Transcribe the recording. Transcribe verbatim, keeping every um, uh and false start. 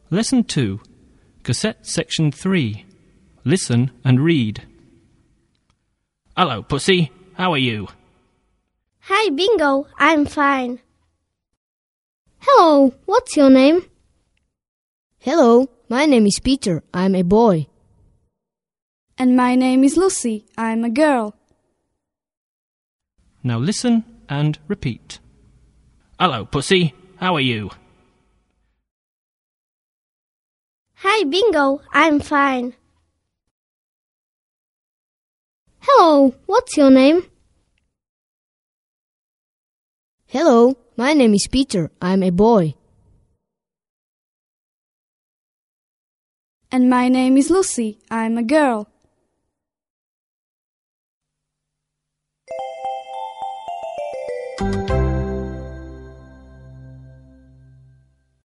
Lesson two, Cassette Section three. Listen and read. Hello, Pussy. How are you? Hi, Bingo. I'm fine. Hello, what's your name? Hello, my name is Peter. I'm a boy. And my name is Lucy. I'm a girl. Now listen and repeat. Hello, Pussy. How are you? Hi, Bingo. I'm fine. Hello, what's your name? Hello, my name is Peter. I'm a boy. And my name is Lucy. I'm a girl.